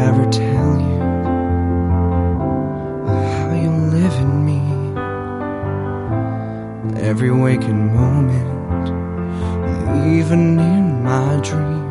ever tell you how you live in me. Every waking moment, even in my dreams.